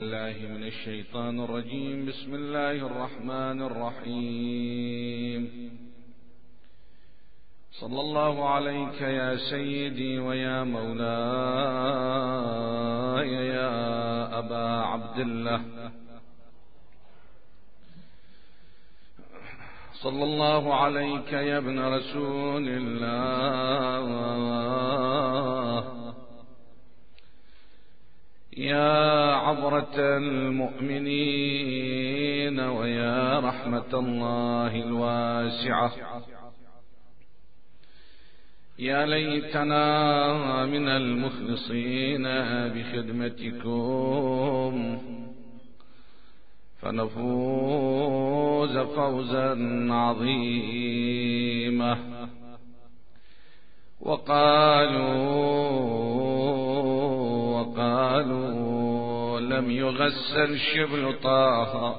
الله من الشيطان الرجيم. بسم الله الرحمن الرحيم. صلى الله عليك يا سيدي ويا مولاي يا أبا عبد الله. صلى الله عليك يا ابن رسول الله، يا عبرة المؤمنين ويا رحمة الله الواسعة. يا ليتنا من المخلصين بخدمتكم فنفوز فوزا عظيما. وقالوا لم يغسل شبل طه،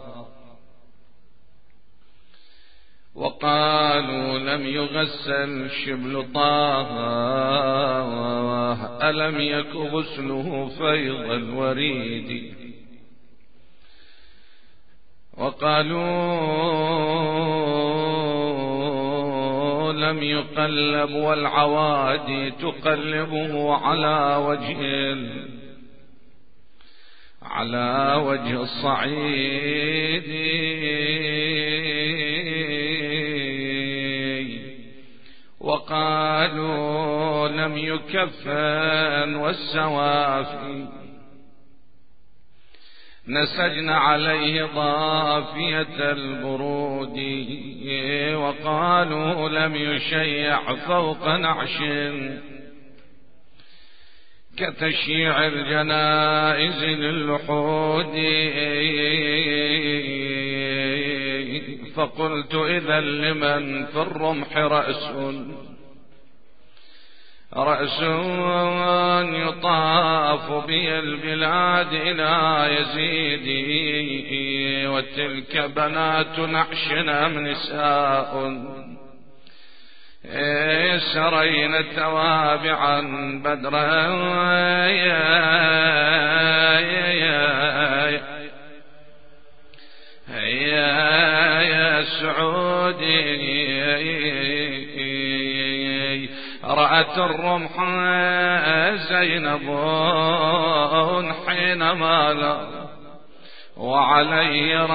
وقالوا لم يغسل شبل طه، ألم يك غسله فيض الوريد. وقالوا لم يقلب والعوادي تقلبه على وجه الصعيد. وقالوا لم يكفن والسوافي نسجنا عليه ضافية البرود. وقالوا لم يشيع فوق نعش كتشييع الجنائز للحود. فقلت إذا لمن في الرمح رأس يطاف بي البلاد إلى يزيد. وتلك بنات نعشنا من نساء سرين توابعا بدرا. يا سعودي رأت الرمح زينب حينما لا وعليه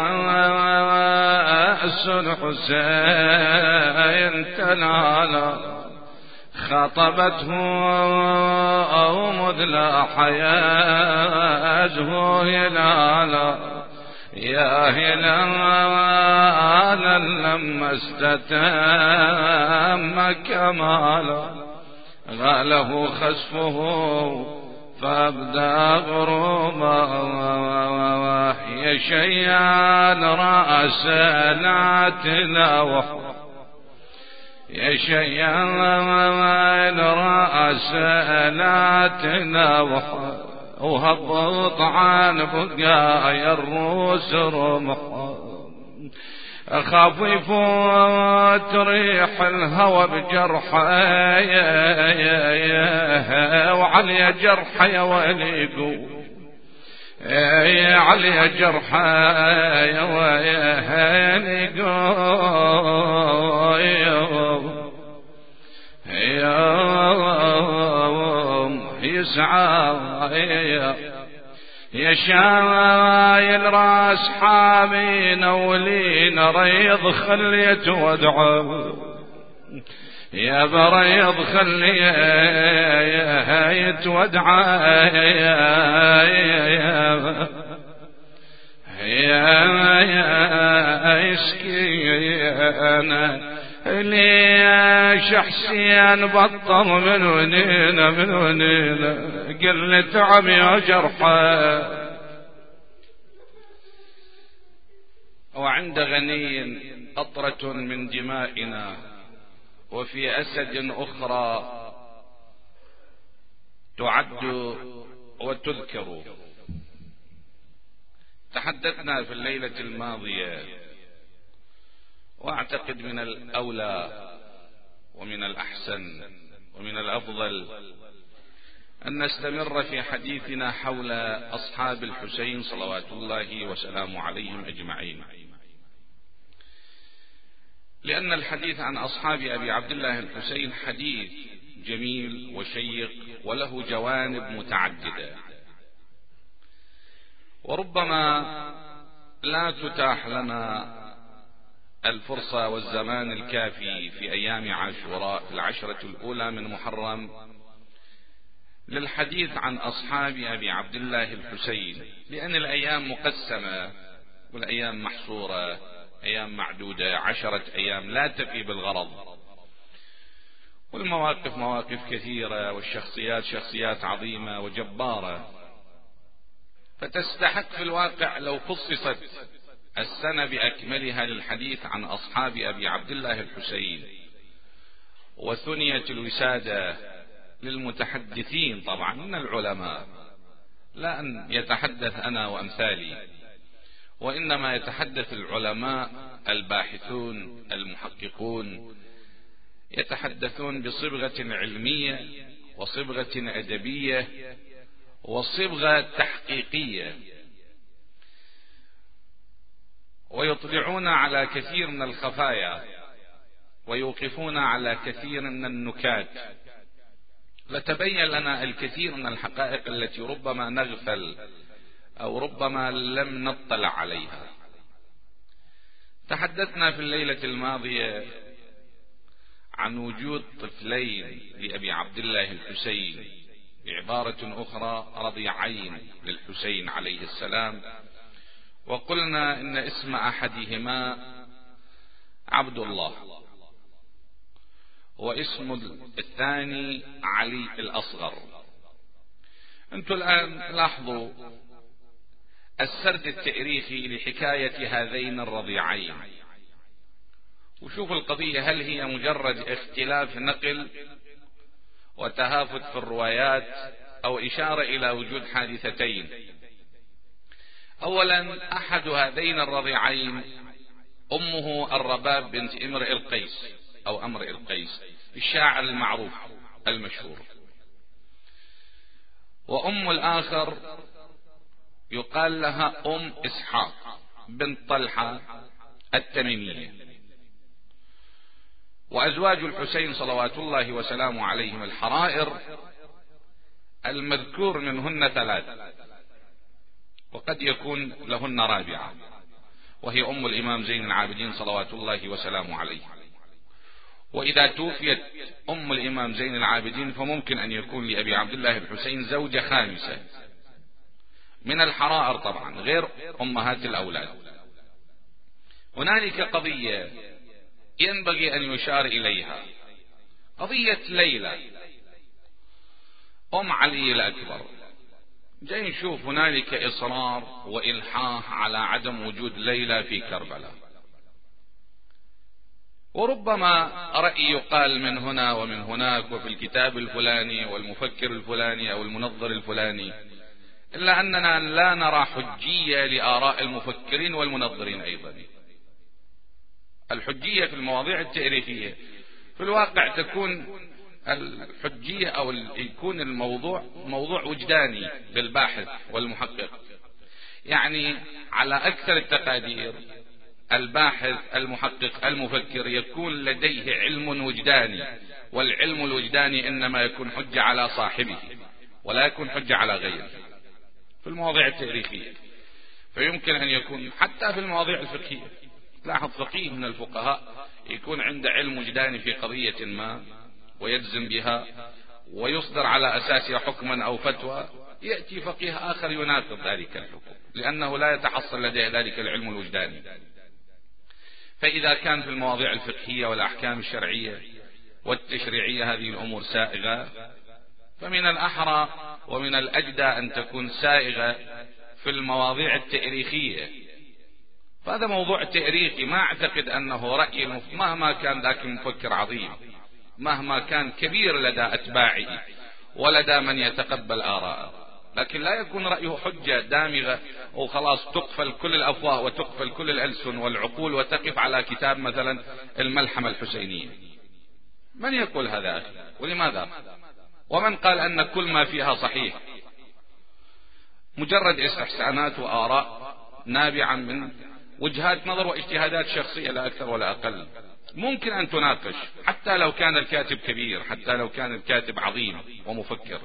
رأس الحسين تلالا. خطبته أو مذلا حيازه هلالا. يا هلالا لما استتم كمالا غاله خسفه فابدى غروبا. يا شيال رأس لا تلاوح، يا شيال رأس لا تلاوح. وهبط عن بقايا الروس رمح. أخاف يفوت ريح الهوى بجرحه وعلي جرحه يا وليقو علي جرحه يا وليقو يسعى يا شايل راس حامين ولين ريض خليت ودعه. يا بريض خليت ودعه. يا اسكينا ليش حسين بطل من ونينا قل تعبي وجرحه. وعند غني قطرة من دمائنا وفي أسد أخرى تعد وتذكر. تحدثنا في الليلة الماضية واعتقد من الأولى ومن الأحسن ومن الأفضل أن نستمر في حديثنا حول أصحاب الحسين صلوات الله وسلامه عليهم أجمعين، لأن الحديث عن أصحاب أبي عبد الله الحسين حديث جميل وشيق وله جوانب متعددة، وربما لا تتاح لنا الفرصة والزمان الكافي في أيام عاشوراء في العشرة الأولى من محرم للحديث عن أصحاب أبي عبد الله الحسين، لأن الأيام مقسمة والأيام محصورة، أيام معدودة، 10 أيام لا تفي بالغرض، والمواقف مواقف كثيرة، والشخصيات شخصيات عظيمة وجبارة، فتستحق في الواقع لو خصصت السنة بأكملها للحديث عن أصحاب أبي عبد الله الحسين، وثنيت الوسادة للمتحدثين طبعا من العلماء، لا أن يتحدث أنا وأمثالي، وإنما يتحدث العلماء الباحثون المحققون، يتحدثون بصبغة علمية وصبغة أدبية وصبغة تحقيقية، ويطلعون على كثير من الخفايا ويوقفون على كثير من النكات، لتبين لنا الكثير من الحقائق التي ربما نغفل أو ربما لم نطلع عليها. تحدثنا في الليلة الماضية عن وجود طفلين لأبي عبد الله الحسين، بعبارة أخرى رضيعين للحسين عليه السلام، وقلنا إن اسم أحدهما عبد الله، واسم الثاني علي الأصغر. أنتم الآن لاحظوا السرد التاريخي لحكاية هذين الرضيعين، وشوفوا القضية هل هي مجرد اختلاف نقل وتهافت في الروايات أو إشارة إلى وجود حادثتين. أولا، أحد هذين الرضيعين أمه الرباب بنت امرئ القيس أو امرئ القيس الشاعر المعروف المشهور، وأم الآخر يقال لها أم إسحاق بنت طلحة التميمية. وأزواج الحسين صلوات الله وسلامه عليهم الحرائر المذكور منهن 3، وقد يكون لهن رابعة، وهي أم الإمام زين العابدين صلوات الله وسلامه عليه. وإذا توفيت أم الإمام زين العابدين فممكن أن يكون لأبي عبد الله الحسين زوجة خامسة من الحرائر طبعا غير أمهات الأولاد. هنالك قضية ينبغي أن يشار إليها، قضية ليلى أم علي الأكبر. جاي نشوف هنالك إصرار وإلحاح على عدم وجود ليلى في كربلاء، وربما رأي يقال من هنا ومن هناك وفي الكتاب الفلاني والمفكر الفلاني أو المنظر الفلاني، إلا أننا لا نرى حجية لآراء المفكرين والمنظرين أيضا. الحجية في المواضيع التاريخية في الواقع تكون الحجية أو يكون الموضوع موضوع وجداني للباحث والمحقق، يعني على أكثر التقادير الباحث المحقق المفكر يكون لديه علم وجداني، والعلم الوجداني إنما يكون حجة على صاحبه ولا يكون حجة على غيره في المواضيع التاريخية. فيمكن أن يكون حتى في المواضيع الفقهية، لاحظ فقيه من الفقهاء يكون عنده علم وجداني في قضية ما ويجزم بها ويصدر على أساسها حكما أو فتوى، يأتي فقيه آخر يناقض ذلك الحكم لأنه لا يتحصل لديه ذلك العلم الوجداني. فإذا كان في المواضيع الفقهية والأحكام الشرعية والتشريعية هذه الأمور سائغة، فمن الأحرى ومن الأجدى أن تكون سائغة في المواضيع التاريخية. فهذا موضوع تاريخي، ما أعتقد أنه رأي مهما كان ذاك المفكر عظيم، مهما كان كبير لدى أتباعه ولدى من يتقبل آراءه، لكن لا يكون رأيه حجة دامغة وخلاص تقفل كل الأفواه وتقفل كل الألسن والعقول وتقف على كتاب مثلا الملحمة الحسينية. من يقول هذا أخي؟ ولماذا؟ ومن قال أن كل ما فيها صحيح، مجرد استحسانات وآراء نابعة من وجهات نظر واجتهادات شخصية لا أكثر ولا أقل. ممكن أن تناقش حتى لو كان الكاتب كبير، حتى لو كان الكاتب عظيم ومفكر.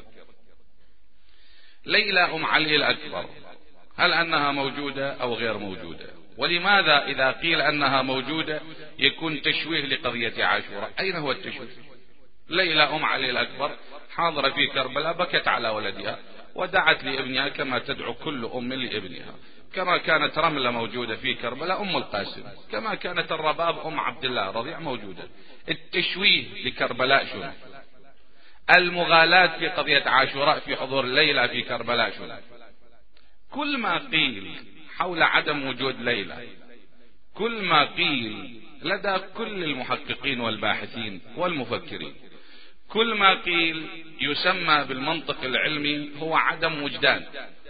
ليلى أم علي الأكبر، هل أنها موجودة أو غير موجودة؟ ولماذا إذا قيل أنها موجودة يكون تشويه لقضية عاشوراء؟ أين هو التشويه؟ ليلى أم علي الأكبر حاضرة في كربلاء، بكت على ولدها ودعت لابنها كما تدعو كل أم لابنها، كما كانت رملة موجودة في كربلاء أم القاسم، كما كانت الرباب أم عبد الله رضيع موجودة. التشويه لكربلاء شنو؟ المغالاة في قضية عاشوراء في حضور ليلى في كربلاء شنو؟ كل ما قيل حول عدم وجود ليلى، كل ما قيل لدى كل المحققين والباحثين والمفكرين، كل ما قيل يسمى بالمنطق العلمي هو عدم وجدان،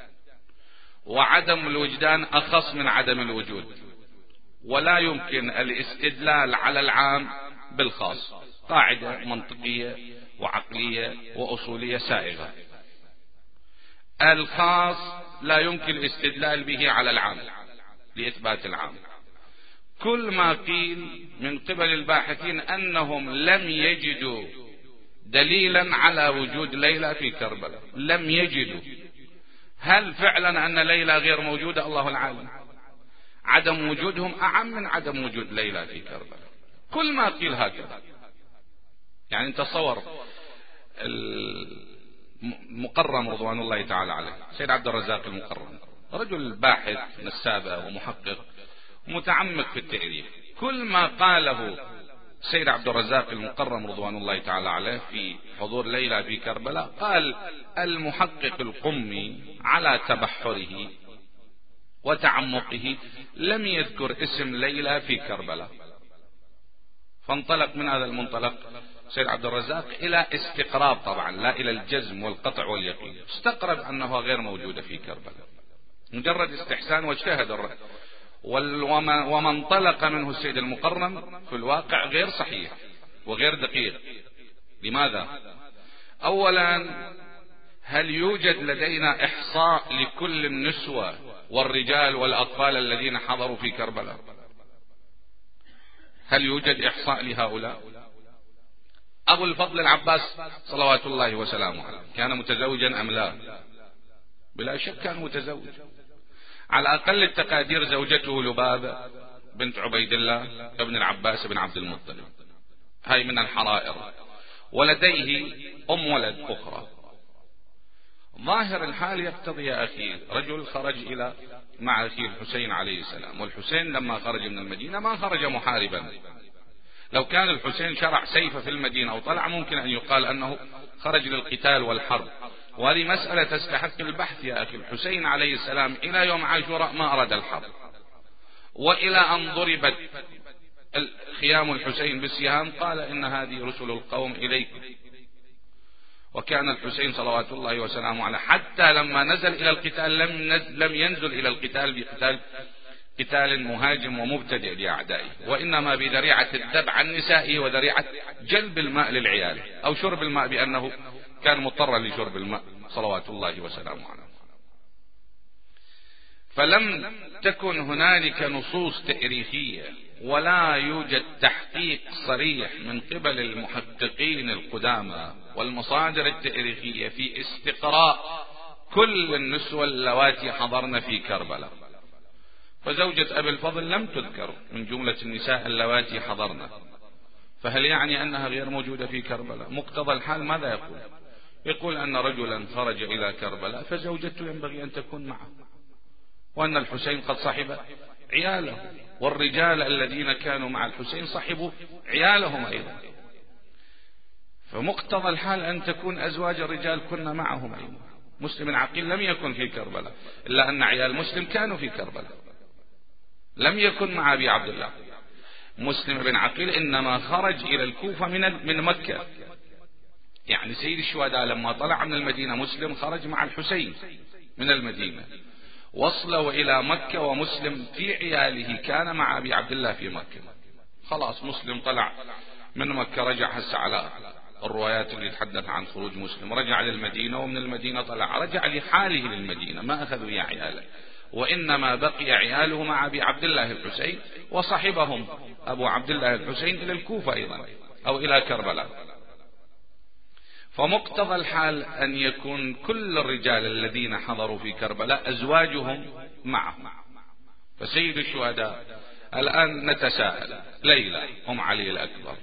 وعدم الوجدان أخص من عدم الوجود، ولا يمكن الاستدلال على العام بالخاص. قاعدة منطقية وعقلية وأصولية سائغة. الخاص لا يمكن الاستدلال به على العام لإثبات العام. كل ما قيل من قبل الباحثين أنهم لم يجدوا دليلا على وجود ليلى في كربلاء، لم يجدوا. هل فعلا أن ليلى غير موجودة؟ الله العالم. عدم وجودهم أعم من عدم وجود ليلى في كربلاء. كل ما قيل هكذا. يعني تصور المقرم رضوان الله تعالى عليه، سيد عبد الرزاق المقرم، رجل باحث نسابة ومحقق متعمق في التاريخ. كل ما قاله سيد عبد الرزاق المقرم رضوان الله تعالى عليه في حضور ليلى في كربلاء، قال المحقق القمي على تبحره وتعمقه لم يذكر اسم ليلى في كربلاء. فانطلق من هذا المنطلق سيد عبد الرزاق إلى استقراب، طبعا لا إلى الجزم والقطع واليقين، استقرب أنها غير موجودة في كربلاء، مجرد استحسان واجتهد الرأي. وما انطلق منه السيد المقرم في الواقع غير صحيح وغير دقيق. لماذا؟ أولا، هل يوجد لدينا إحصاء لكل النسوة والرجال والأطفال الذين حضروا في كربلاء؟ هل يوجد إحصاء لهؤلاء؟ أبو الفضل العباس صلوات الله وسلامه عليه كان متزوجا أم لا؟ بلا شك كان متزوج. على أقل التقادير زوجته لبابة بنت عبيد الله ابن العباس بن عبد المطلب، هاي من الحرائر، ولديه ولد أخرى. ظاهر الحال يقتضي يا أخي، رجل خرج مع أخيه الحسين عليه السلام، والحسين لما خرج من المدينة ما خرج محاربا. لو كان الحسين شرع سيفه في المدينة أو طلع ممكن أن يقال أنه خرج للقتال والحرب، وهذه مسألة تستحق البحث يا أخي. الحسين عليه السلام إلى يوم عاشوراء ما أراد الحرب، وإلى أن ضربت خيام الحسين بالسهام قال إن هذه رسل القوم إليكم. وكان الحسين صلوات الله وسلامه عليه حتى لما نزل إلى القتال لم ينزل إلى القتال قتال مهاجم ومبتدئ لأعدائه، وإنما بذريعة الذب عن نسائه وذريعة جلب الماء للعيال أو شرب الماء، بأنه كان مضطرا لشرب الماء صلوات الله وسلامه عليه. فلم تكن هنالك نصوص تاريخية ولا يوجد تحقيق صريح من قبل المحققين القدامى والمصادر التاريخية في استقراء كل النسوة اللواتي حضرن في كربلاء. فزوجة أبي الفضل لم تذكر من جملة النساء اللواتي حضرن، فهل يعني أنها غير موجودة في كربلاء؟ مقتضى الحال ماذا يقول أن رجلا خرج إلى كربلاء فزوجته ينبغي أن تكون معه، وأن الحسين قد صحب عياله، والرجال الذين كانوا مع الحسين صحبوا عيالهم أيضا. فمقتضى الحال أن تكون أزواج الرجال كنا معهم أيضا. مسلم عقيل لم يكن في كربلاء، إلا أن عيال مسلم كانوا في كربلاء، لم يكن مع أبي عبد الله. مسلم بن عقيل إنما خرج إلى الكوفة من مكة. يعني سيد الشهداء لما طلع من المدينة مسلم خرج مع الحسين من المدينة، وصلوا إلى مكة، ومسلم في عياله كان مع أبي عبد الله في مكة. خلاص مسلم طلع من مكة، رجع هسه على الروايات اللي تحدث عن خروج مسلم، رجع للمدينة ومن المدينة طلع، رجع لحاله للمدينة، ما أخذوا يا عياله، وإنما بقي عياله مع أبي عبد الله الحسين، وصحبهم أبو عبد الله الحسين إلى الكوفة أيضا أو إلى كربلاء. فمقتضى الحال أن يكون كل الرجال الذين حضروا في كربلاء أزواجهم معهم. فسيد الشهداء الآن نتساءل، ليلى أم علي الأكبر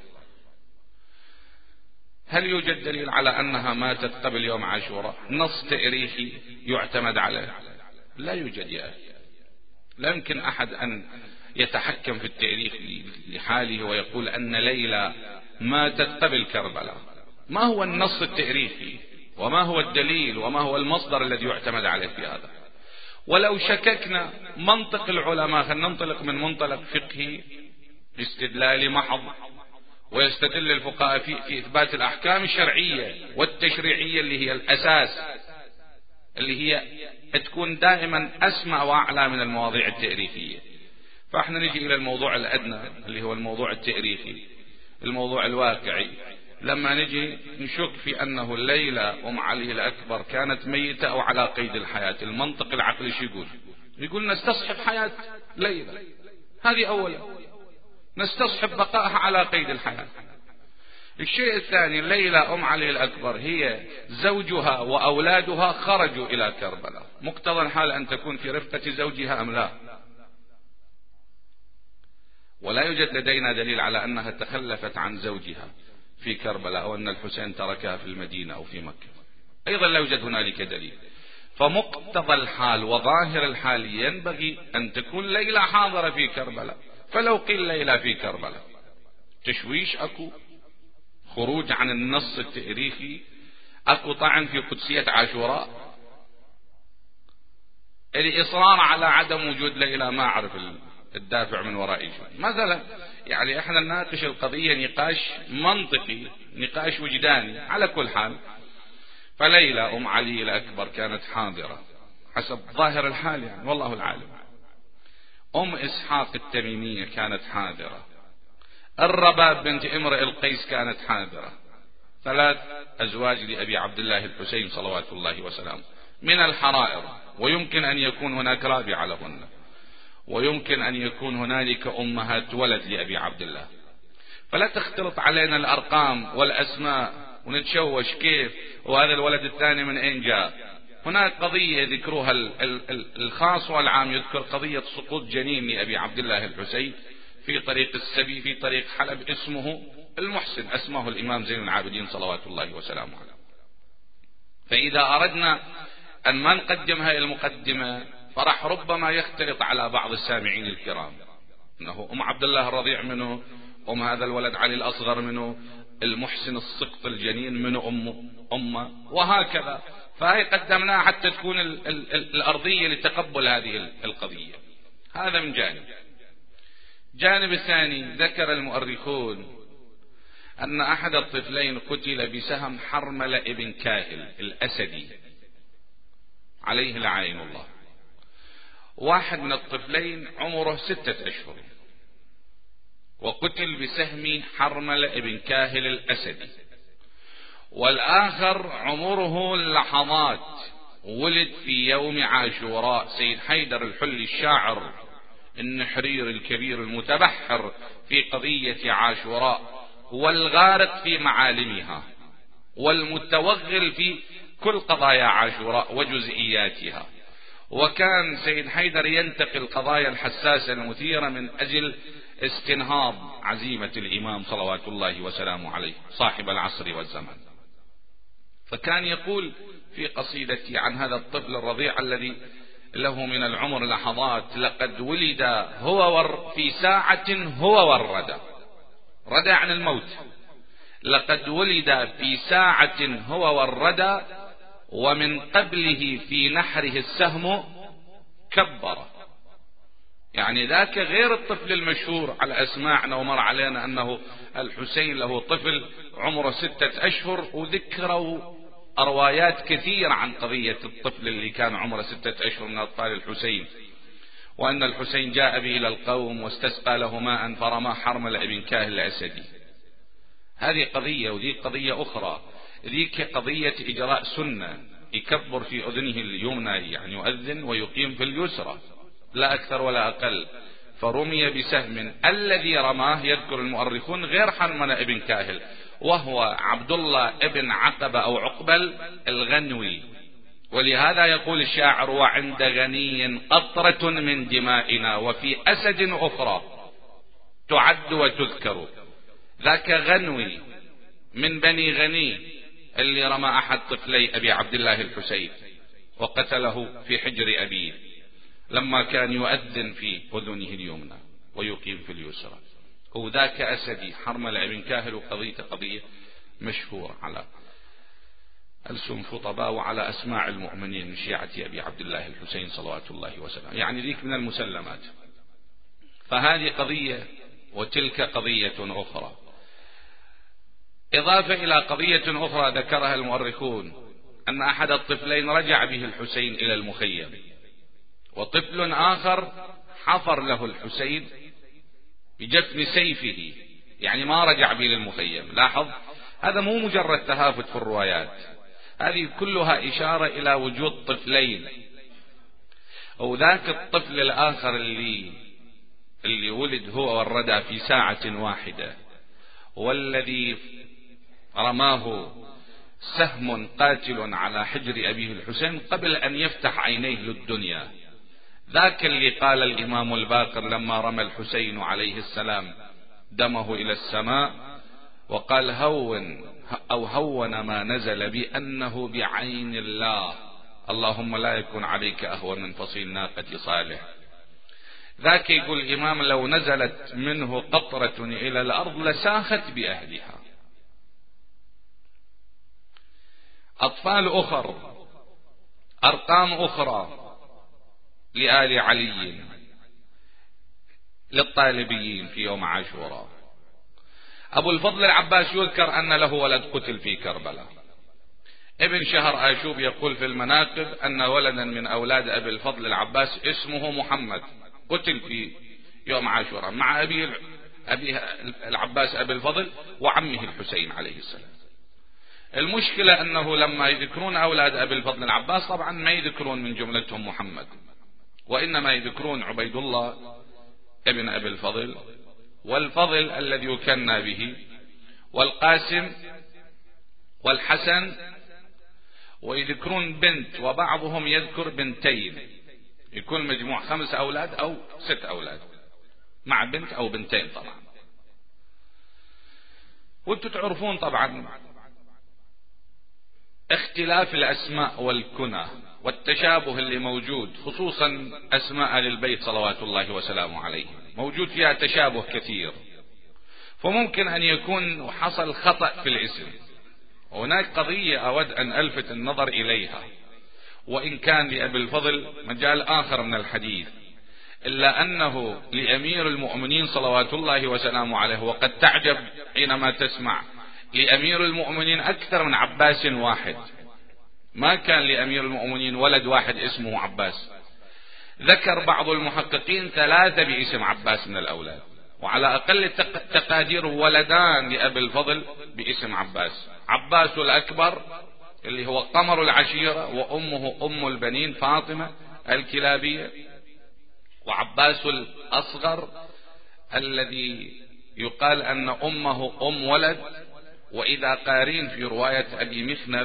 هل يوجد دليل على أنها ماتت قبل يوم عاشوراء؟ نص تاريخي يعتمد عليه؟ لا يوجد يا أخي. لا يمكن أحد أن يتحكم في التاريخ لحاله ويقول أن ليلى ماتت قبل كربلاء. ما هو النص التاريخي وما هو الدليل وما هو المصدر الذي يعتمد عليه في هذا؟ ولو شككنا منطق العلماء، خلينا ننطلق من منطلق فقهي استدلالي محض، ويستدل الفقهاء في إثبات الأحكام الشرعية والتشريعية اللي هي الأساس، اللي هي تكون دائما أسمى وأعلى من المواضيع التاريخية. فاحنا نجي إلى الموضوع الأدنى اللي هو الموضوع التاريخي، الموضوع الواقعي. لما نجي نشك في أنه الليلة أم علي الأكبر كانت ميتة أو على قيد الحياة، المنطق العقلي شو يقول؟ يقول نستصحب حياة ليلى، هذه أولا، نستصحب بقائها على قيد الحياة. الشيء الثاني، ليلى أم علي الأكبر هي زوجها وأولادها خرجوا إلى كربلاء، مقتضى الحال أن تكون في رفقة زوجها أم لا؟ ولا يوجد لدينا دليل على أنها تخلفت عن زوجها في كربلاء أو أن الحسين تركها في المدينة أو في مكة، أيضا لا يوجد هنالك دليل. فمقتضى الحال وظاهر الحال ينبغي أن تكون ليلى حاضرة في كربلاء. فلو قيل ليلى في كربلاء تشويش أكو، خروج عن النص التاريخي، أكو طعن في قدسية عاشوراء، الإصرار على عدم وجود ليلى، ما أعرف الدافع من ورائه مثلا. يعني احنا نناقش القضية نقاش منطقي، نقاش وجداني. على كل حال، فليلى أم علي الأكبر كانت حاضرة حسب ظاهر الحال، يعني والله العالم. أم إسحاق التميمية كانت حاضرة، الرباب بنت امرئ القيس كانت حاضرة، 3 أزواج لأبي عبد الله الحسين صلوات الله وسلامه من الحرائر، ويمكن أن يكون هناك رابعة لهن، ويمكن أن يكون هنالك أمهات ولد لأبي عبد الله. فلا تختلط علينا الأرقام والأسماء ونتشوش كيف وهذا الولد الثاني من أين جاء. هناك قضية ذكروها الخاص والعام، يذكر قضية سقوط جنين لأبي عبد الله الحسين في طريق السبي في طريق حلب، اسمه المحسن، اسمه الإمام زين العابدين صلوات الله وسلامه عليه. فإذا أردنا أن ما نقدم هذه المقدمة فرح ربما يختلط على بعض السامعين الكرام أنه أم عبد الله الرضيع منه، أم هذا الولد علي الأصغر منه، المحسن السقط الجنين منه أمه، وهكذا. فهي قدمناها حتى تكون الأرضية لتقبل هذه القضية. هذا من جانب. جانب الثاني، ذكر المؤرخون أن أحد الطفلين قتل بسهم حرملة ابن كاهل الأسدي عليه لعين الله. واحد من الطفلين عمره 6 أشهر وقتل بسهم حرملة ابن كاهل الأسدي، والآخر عمره لحظات ولد في يوم عاشوراء، سيد حيدر الحلي الشاعر النحرير الكبير المتبحر في قضية عاشوراء والغارق في معالمها والمتوغل في كل قضايا عاشوراء وجزئياتها. وكان سيد حيدر ينتقي القضايا الحساسة المثيرة من أجل استنهاض عزيمة الإمام صلوات الله وسلامه عليه صاحب العصر والزمان. فكان يقول في قصيدتي عن هذا الطفل الرضيع الذي له من العمر لحظات: لقد ولد هو في ساعة هو والردى، ردى عن الموت، لقد ولد في ساعة هو والردى، ومن قبله في نحره السهم كبر. يعني ذاك غير الطفل المشهور على أسماعنا ومر علينا أنه الحسين له طفل عمره 6 أشهر، وذكروا روايات كثيرة عن قضية الطفل اللي كان عمره 6 أشهر من أطفال الحسين، وأن الحسين جاء به إلى القوم واستسقى له ماء فرماه حرملة ابن كاهل الأسدي. هذه قضية وذي قضية أخرى. ذيك قضية إجراء سنة، يكبر في أذنه اليمنى يعني يؤذن ويقيم في اليسرى لا أكثر ولا أقل. فرمي بسهم، الذي رماه يذكر المؤرخون غير حرملة ابن كاهل، وهو عبد الله ابن عقبة أو عقبل الغنوي. ولهذا يقول الشاعر: وعند غني قطرة من دمائنا وفي أسد أخرى تعد وتذكر. ذاك غنوي من بني غني اللي رمى أحد طفلي أبي عبد الله الحسين وقتله في حجر أبيه لما كان يؤذن في أذنه اليمنى ويقيم في اليسرى. وذاك أسدي حرملة ابن كاهل، وقضية قضية مشهورة على ألسن خطباء وعلى أسماع المؤمنين من شيعة أبي عبد الله الحسين صلوات الله وسلامه، يعني ذيك من المسلمات. فهذه قضية وتلك قضية أخرى. إضافة إلى قضية أخرى ذكرها المؤرخون، أن أحد الطفلين رجع به الحسين إلى المخيم، وطفل آخر حفر له الحسين بجفن سيفه، يعني ما رجع به للمخيم. لاحظ، هذا مو مجرد تهافت في الروايات، هذه كلها إشارة إلى وجود طفلين. وذاك الطفل الآخر اللي ولد هو والردى في ساعة واحدة، والذي رماه سهم قاتل على حجر أبيه الحسين قبل أن يفتح عينيه للدنيا، ذاك اللي قال الإمام الباقر لما رمى الحسين عليه السلام دمه إلى السماء وقال: هون ما نزل بأنه بعين الله، اللهم لا يكون عليك أهون من فصيل ناقة صالح. ذاك يقول الإمام: لو نزلت منه قطرة إلى الأرض لساخت بأهلها. أطفال أخر، أرقام أخرى لآل علي للطالبيين في يوم عاشوراء. أبو الفضل العباس يذكر أن له ولد قتل في كربلاء. ابن شهر آشوب يقول في المناقب أن ولدا من أولاد أبي الفضل العباس اسمه محمد قتل في يوم عاشوراء مع أبي العباس أبي الفضل وعمه الحسين عليه السلام. المشكلة أنه لما يذكرون أولاد أبي الفضل العباس طبعا ما يذكرون من جملتهم محمد، وإنما يذكرون عبيد الله ابن أبي الفضل، والفضل الذي يكنى به، والقاسم، والحسن، ويذكرون بنت، وبعضهم يذكر بنتين، يكون مجموع 5 أولاد أو 6 أولاد مع بنت أو بنتين. طبعا وانتم تعرفون طبعا اختلاف الأسماء والكنى والتشابه اللي موجود، خصوصا أسماء أهل البيت صلوات الله وسلامه عليه موجود فيها تشابه كثير، فممكن أن يكون حصل خطأ في الاسم. هناك قضية أود أن ألفت النظر إليها، وإن كان لأبي الفضل مجال آخر من الحديث، إلا أنه لأمير المؤمنين صلوات الله وسلامه عليه، وقد تعجب حينما تسمع لأمير المؤمنين أكثر من عباس واحد، ما كان لأمير المؤمنين ولد واحد اسمه عباس. ذكر بعض المحققين 3 باسم عباس من الأولاد، وعلى أقل التقادير ولدان لأبي الفضل باسم عباس: عباس الأكبر اللي هو قمر العشيرة وأمه أم البنين فاطمة الكلابية، وعباس الأصغر الذي يقال أن أمه أم ولد. وإذا قارين في رواية أبي مخنف،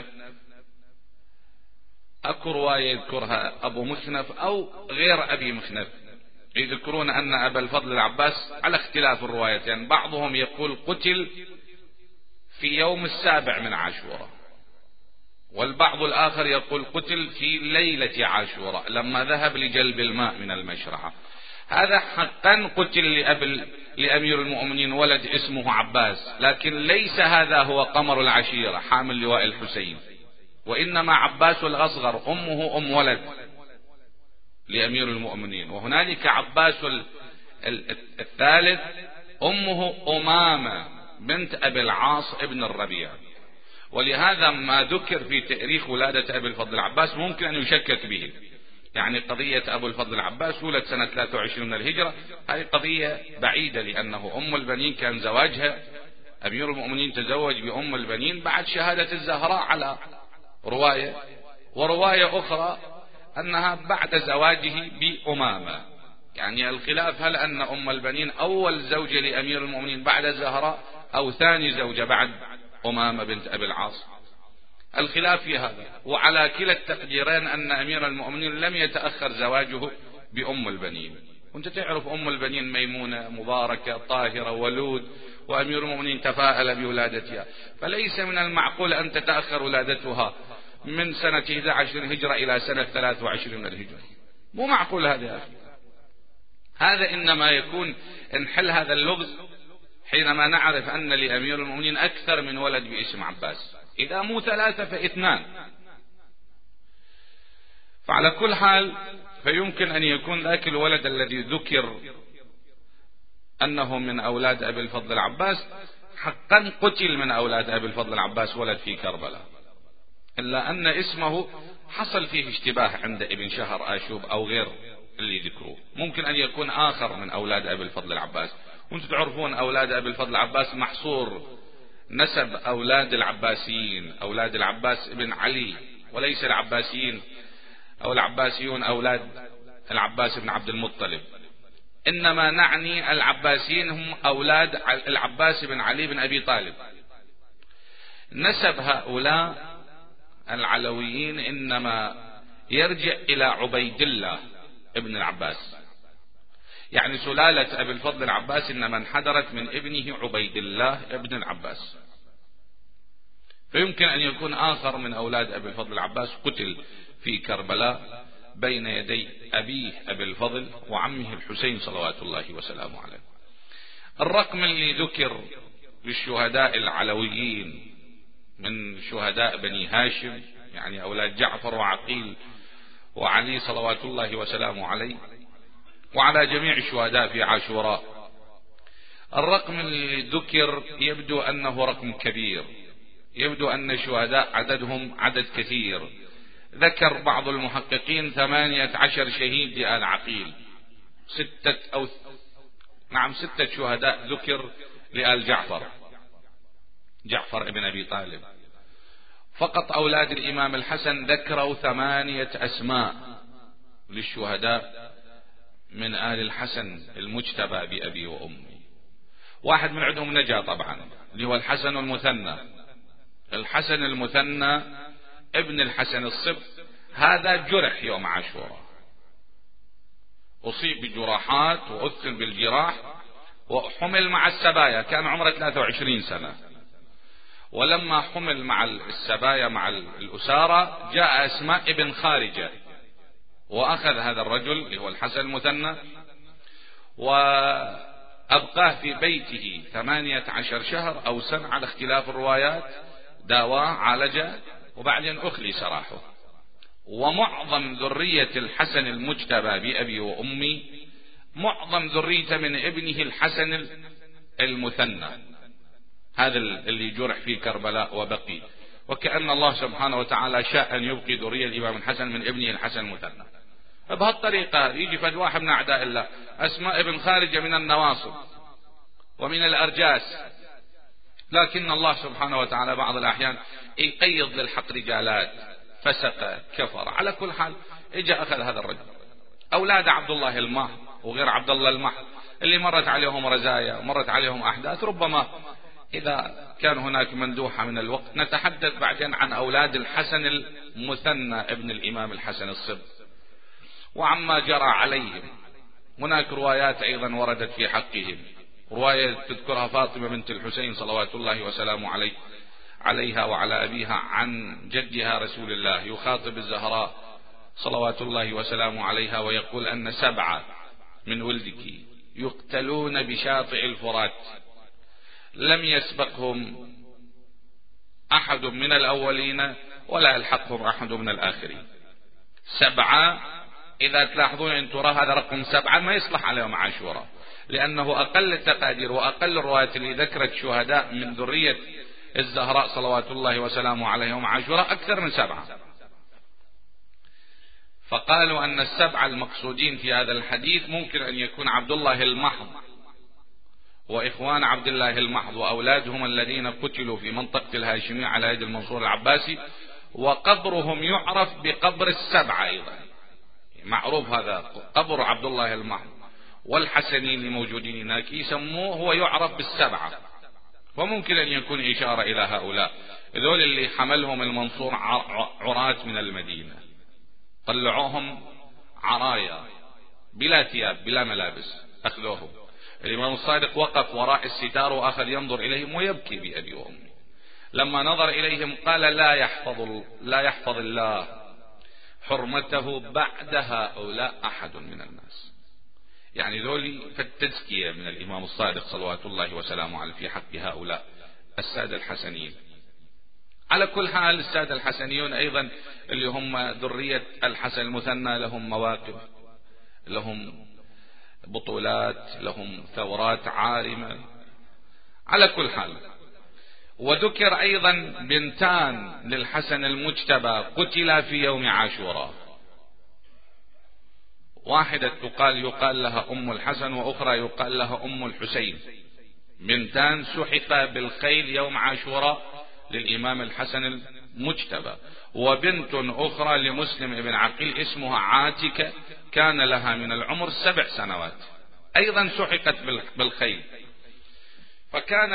أكو رواية يذكرها أبو مخنف أو غير أبي مخنف، يذكرون أن أبا الفضل العباس على اختلاف الروايات، يعني بعضهم يقول قتل في يوم 7 من عاشوراء، والبعض الآخر يقول قتل في ليلة عاشوراء لما ذهب لجلب الماء من المشرعة. هذا حقا قتل لأمير المؤمنين ولد اسمه عباس، لكن ليس هذا هو قمر العشيرة حامل لواء الحسين، وإنما عباس الأصغر أمه أم ولد لأمير المؤمنين. وهنالك عباس الثالث أمه أمامة بنت أبي العاص ابن الربيع. ولهذا ما ذكر في تاريخ ولادة أبي الفضل العباس ممكن أن يشكك به، يعني قضية أبو الفضل العباس ولد سنة 23 من الهجرة هذه قضية بعيدة، لأنه أم البنين كان زواجها أمير المؤمنين تزوج بأم البنين بعد شهادة الزهراء على رواية، ورواية أخرى أنها بعد زواجه بأمامة. يعني الخلاف هل أن أم البنين أول زوجة لأمير المؤمنين بعد الزهراء أو ثاني زوجة بعد أمامة بنت أبي العاص، الخلاف في هذا. وعلى كلا التقديرين أن أمير المؤمنين لم يتأخر زواجه بأم البنين. وانت تعرف أم البنين ميمونة مباركة طاهرة ولود، وأمير المؤمنين تفاءل بولادتها، فليس من المعقول أن تتأخر ولادتها من سنة 11 هجرة إلى سنة 23 من الهجرة. مو معقول هذا يا أخي. هذا إنما يكون انحل هذا اللغز حينما نعرف أن لأمير المؤمنين أكثر من ولد باسم عباس، إذا مو 3 فاثنان. فعلى كل حال فيمكن أن يكون ذاك الولد الذي ذكر أنه من أولاد أبي الفضل العباس حقا قتل من أولاد أبي الفضل العباس ولد في كربلاء، إلا أن اسمه حصل فيه اشتباه عند ابن شهر آشوب أو غير اللي ذكروه. ممكن أن يكون آخر من أولاد أبي الفضل العباس. وانتم تعرفون أولاد أبي الفضل العباس محصور نسب أولاد العباسيين، أولاد العباس ابن علي، وليس العباسيين أو العباسيون أولاد العباس بن عبد المطلب، إنما نعني العباسيين هم أولاد العباس بن علي بن أبي طالب. نسب هؤلاء العلويين إنما يرجع إلى عبيد الله ابن العباس، يعني سلالة أبي الفضل العباس إنما انحدرت من ابنه عبيد الله ابن العباس. فيمكن أن يكون آخر من أولاد أبي الفضل العباس قتل في كربلاء بين يدي أبيه أبي الفضل وعمه الحسين صلوات الله وسلامه عليه. الرقم اللي ذكر للشهداء العلويين من شهداء بني هاشم، يعني أولاد جعفر وعقيل وعلي صلوات الله وسلامه عليه، وعلى جميع الشهداء في عاشوراء، الرقم اللي ذكر يبدو أنه رقم كبير، يبدو أن الشهداء عددهم عدد كثير. ذكر بعض المحققين 18 شهيد لآل عقيل، 6 شهداء ذكر لآل جعفر ابن أبي طالب. فقط أولاد الإمام الحسن ذكروا 8 أسماء للشهداء من آل الحسن المجتبى بأبي وأمي. واحد من عندهم نجا طبعا، اللي هو الحسن المثنى. الحسن المثنى ابن الحسن الصبت، هذا جرح يوم عاشوراء، أصيب بجراحات وأثر بالجراح وحمل مع السبايا، كان عمره 23 سنة. ولما حمل مع السبايا مع الأسارة جاء أسماء ابن خارجة وأخذ هذا الرجل اللي هو الحسن المثنى وأبقاه في بيته 18 شهر أو سنة على اختلاف الروايات، داواه عالجه وبعدين أخلي سراحه. ومعظم ذرية الحسن المجتبى بأبي وأمي معظم ذريته من ابنه الحسن المثنى، هذا اللي جرح في كربلاء وبقي. وكأن الله سبحانه وتعالى شاء أن يبقي ذرية الإمام الحسن من ابنه الحسن المثنى. بهالطريقة يجي فد واحد من أعداء الله أسماء ابن خارجة من النواصب ومن الأرجاس، لكن الله سبحانه وتعالى بعض الأحيان يقيض للحق رجالات، فسق كفر. على كل حال اجا أخذ هذا الرجل. أولاد عبد الله المح وغير عبد الله المح اللي مرت عليهم رزايا ومرت عليهم أحداث، ربما إذا كان هناك مندوحة من الوقت نتحدث بعدين عن أولاد الحسن المثنى ابن الإمام الحسن الصبت وعما جرى عليهم. هناك روايات أيضا وردت في حقهم، رواية تذكرها فاطمة بنت الحسين صلوات الله وسلامه عليها وعلى أبيها عن جدها رسول الله، يخاطب الزهراء صلوات الله وسلامه عليها ويقول أن 7 من ولدك يقتلون بشاطئ الفرات لم يسبقهم أحد من الأولين ولا يلحقهم أحد من الآخرين. 7 إذا تلاحظون أن ترى هذا رقم 7 ما يصلح عليهم عاشوراء، لأنه أقل التقادير وأقل الروايات اللي ذكرت شهداء من ذرية الزهراء صلوات الله وسلامه عليهم عاشوراء أكثر من 7. فقالوا أن 7 المقصودين في هذا الحديث ممكن أن يكون عبد الله المحض وإخوان عبد الله المحض وأولادهم الذين قتلوا في منطقة الهاشمية على يد المنصور العباسي، وقبرهم يعرف بقبر السبعة أيضا، معروف هذا قبر عبد الله المحض والحسني اللي موجودين هناك يسموه، هو يعرف بالسبعة. وممكن أن يكون إشارة إلى هؤلاء ذول اللي حملهم المنصور عراة من المدينة، طلعوهم عرايا بلا ثياب بلا ملابس، أخذوهم. الإمام الصادق وقف وراء الستار وأخذ ينظر إليهم ويبكي بأبي وأمي. لما نظر إليهم قال لا يحفظ الله حرمته بعد هؤلاء أحد من الناس. يعني ذولي فالتزكية من الإمام الصادق صلوات الله وسلامه عليه في حق هؤلاء السادة الحسنيين. على كل حال السادة الحسنيون أيضا اللي هم ذرية الحسن المثنى لهم مواقف، لهم بطولات، لهم ثورات عارمة. على كل حال، وذكر أيضا بنتان للحسن المجتبى قتلا في يوم عاشوراء، واحدة يقال لها أم الحسن، وأخرى يقال لها أم الحسين، بنتان سحقا بالخيل يوم عاشوراء للإمام الحسن المجتبى. وبنت أخرى لمسلم بن عقيل اسمها عاتكة كان لها من العمر 7 سنوات، أيضا سحقت بالخيل. فكان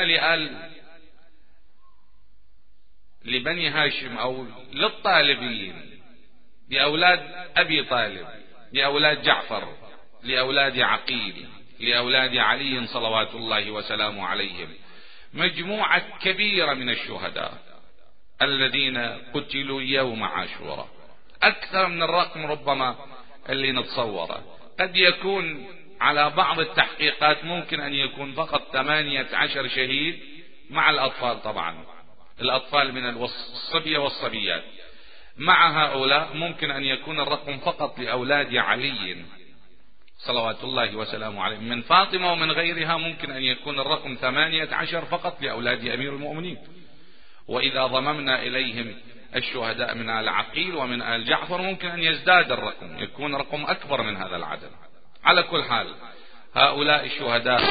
لبني هاشم أو للطالبين لأولاد أبي طالب، لأولاد جعفر، لأولاد عقيل، لأولاد علي صلوات الله وسلامه عليهم مجموعة كبيرة من الشهداء الذين قتلوا يوم عاشوراء، أكثر من الرقم ربما اللي نتصوره. قد يكون على بعض التحقيقات ممكن أن يكون فقط 18 شهيد مع الأطفال، طبعا الأطفال من الصبية والصبيات. مع هؤلاء ممكن أن يكون الرقم فقط لأولاد علي صلوات الله وسلامه عليه، من فاطمة ومن غيرها ممكن أن يكون الرقم 18 فقط لأولاد أمير المؤمنين. وإذا ضممنا إليهم الشهداء من آل عقيل ومن آل جعفر ممكن أن يزداد الرقم، يكون رقم أكبر من هذا العدد. على كل حال هؤلاء الشهداء